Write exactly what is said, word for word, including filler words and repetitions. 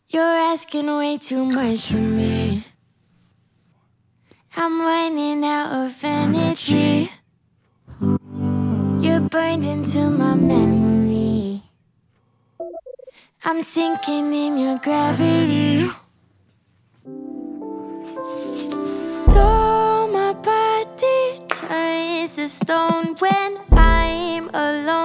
You're asking way too much of me. I'm running out of energy. You're burned into my memory. I'm sinking in your gravity. Though my body turns to stone when I'm alone,